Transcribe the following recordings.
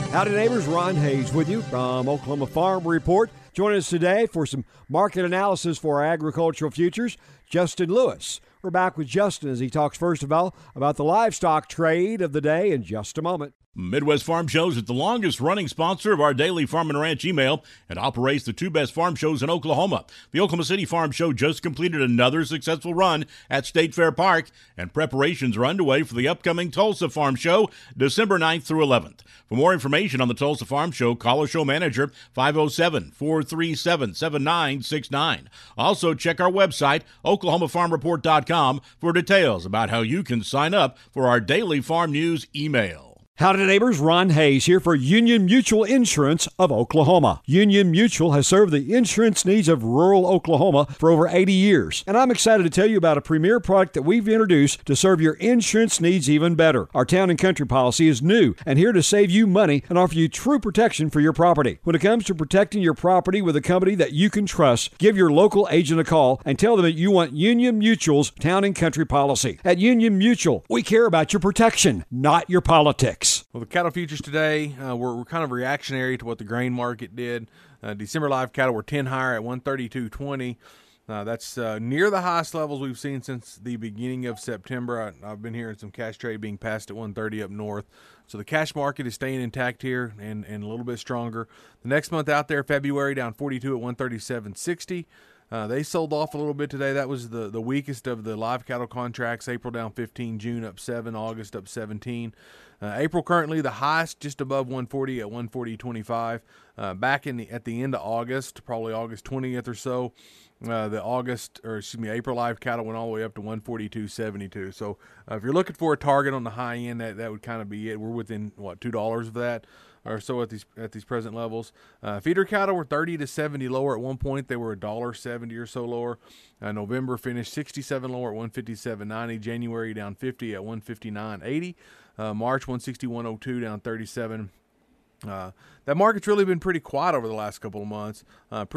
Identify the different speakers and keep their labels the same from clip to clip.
Speaker 1: Howdy neighbors, Ron Hayes with you from Oklahoma Farm Report. Joining us today for some market analysis for our agricultural futures, Justin Lewis. We're back with Justin as he talks first of all about the livestock trade of the day in just a moment.
Speaker 2: Midwest Farm Shows is the longest-running sponsor of our daily Farm and Ranch email and operates the two best farm shows in Oklahoma. The Oklahoma City Farm Show just completed another successful run at State Fair Park, and preparations are underway for the upcoming Tulsa Farm Show, December 9th through 11th. For more information on the Tulsa Farm Show, call our show manager, 507-437-7969. Also, check our website, oklahomafarmreport.com, for details about how you can sign up for our daily farm news email.
Speaker 1: Howdy neighbors, Ron Hayes here for Union Mutual Insurance of Oklahoma. Union Mutual has served the insurance needs of rural Oklahoma for over 80 years. And I'm excited to tell you about a premier product that we've introduced to serve your insurance needs even better. Our Town and Country policy is new and here to save you money and offer you true protection for your property. When it comes to protecting your property with a company that you can trust, give your local agent a call and tell them that you want Union Mutual's Town and Country policy. At Union Mutual, we care about your protection, not your politics.
Speaker 3: Well, the cattle futures today were kind of reactionary to what the grain market did. December live cattle were 10 higher at 132.20. That's near the highest levels we've seen since the beginning of September. I've been hearing some cash trade being passed at 130 up north. So the cash market is staying intact here and a little bit stronger. The next month out there, February, down 42 at 137.60. They sold off a little bit today. That was the weakest of the live cattle contracts. April down 15, June up 7, August up 17. April currently the highest, just above 140 at 140.25. Back at the end of August, probably August 20th or so, April live cattle went all the way up to 142.72. So if you're looking for a target on the high end, that would kind of be it. We're within $2 of that or so at these present levels. Feeder cattle were 30 to 70 lower at one point. They were $1.70 or so lower. November finished 67 lower at 157.90. January down 50 at 159.80. March 161.02 down 37. That market's really been pretty quiet over the last couple of months. About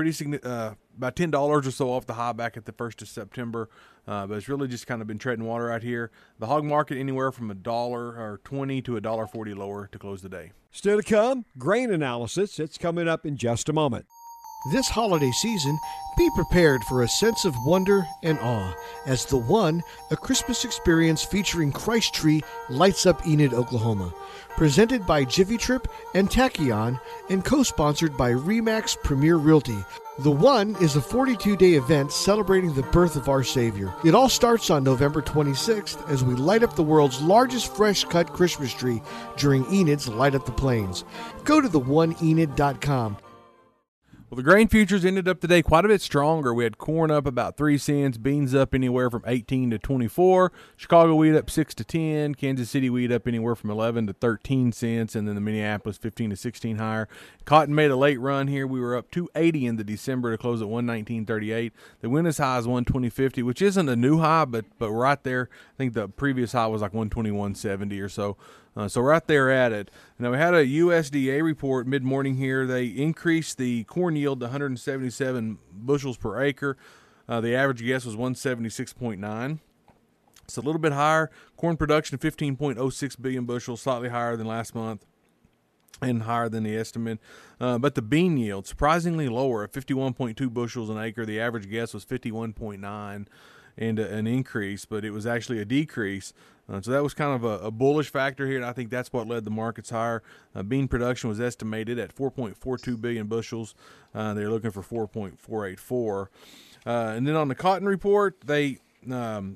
Speaker 3: $10 or so off the high back at the 1st of September. But it's really just kind of been treading water out here. The hog market anywhere from $1.20 to $1.40 lower to close the day.
Speaker 1: Still to come, grain analysis. It's coming up in just a moment.
Speaker 4: This holiday season, be prepared for a sense of wonder and awe as The One, a Christmas experience featuring Christ Tree, lights up Enid, Oklahoma. Presented by Jiffy Trip and Tachyon and co-sponsored by RE/MAX Premier Realty. The One is a 42-day event celebrating the birth of our Savior. It all starts on November 26th as we light up the world's largest fresh-cut Christmas tree during Enid's Light Up the Plains. Go to theoneenid.com.
Speaker 3: Well, the grain futures ended up today quite a bit stronger. We had corn up about 3 cents, beans up anywhere from 18 to 24, Chicago wheat up 6 to 10, Kansas City wheat up anywhere from 11 to 13 cents, and then the Minneapolis 15 to 16 higher. Cotton made a late run here. We were up 280 in the December to close at 119.38. They went as high as 120.50, which isn't a new high, but right there. I think the previous high was like 121.70 or so. So right there at it. Now we had a USDA report mid-morning here. They increased the corn yield to 177 bushels per acre. The average guess was 176.9. It's a little bit higher. Corn production 15.06 billion bushels, slightly higher than last month and higher than the estimate. But the bean yield, surprisingly lower at 51.2 bushels an acre. The average guess was 51.9. And an increase, but it was actually a decrease. So that was kind of a bullish factor here, and I think that's what led the markets higher. Bean production was estimated at 4.42 billion bushels. They're looking for 4.484. And then on the cotton report, they kind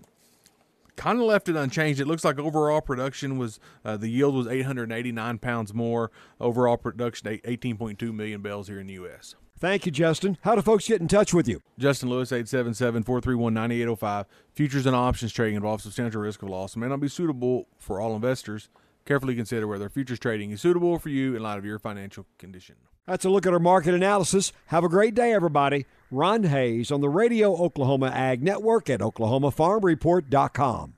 Speaker 3: of left it unchanged. It looks like overall production was the yield was 889 pounds more. Overall production 18.2 million bales here in the U.S.
Speaker 1: Thank you, Justin. How do folks get in touch with you?
Speaker 3: Justin Lewis, 877-431-9805. Futures and options trading involves substantial risk of loss and may not be suitable for all investors. Carefully consider whether futures trading is suitable for you in light of your financial condition.
Speaker 1: That's a look at our market analysis. Have a great day, everybody. Ron Hayes on the Radio Oklahoma Ag Network at oklahomafarmreport.com.